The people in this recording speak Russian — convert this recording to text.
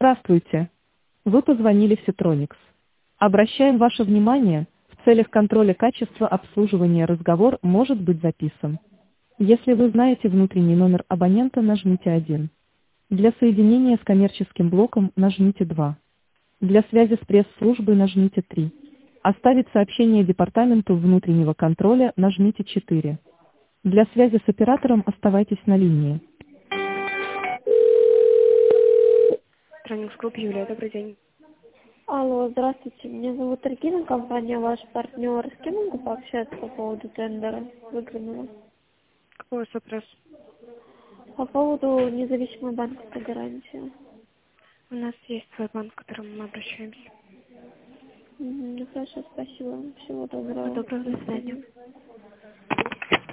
Здравствуйте. Вы позвонили в Ситроникс. Обращаем ваше внимание, в целях контроля качества обслуживания разговор может быть записан. Если вы знаете внутренний номер абонента, нажмите 1. Для соединения с коммерческим блоком нажмите 2. Для связи с пресс-службой нажмите 3. Оставить сообщение департаменту внутреннего контроля нажмите 4. Для связи с оператором оставайтесь на линии. Тронингс Групп, Юлия, добрый день. Алло, здравствуйте. Меня зовут Регина, компания «Ваш партнер». С кем могу пообщаться по поводу тендера выигранного? Какой у вас вопрос? По поводу независимой банковской гарантии. У нас есть свой банк, к которому мы обращаемся. Ну, хорошо, спасибо. Всего доброго. Доброго, до свидания.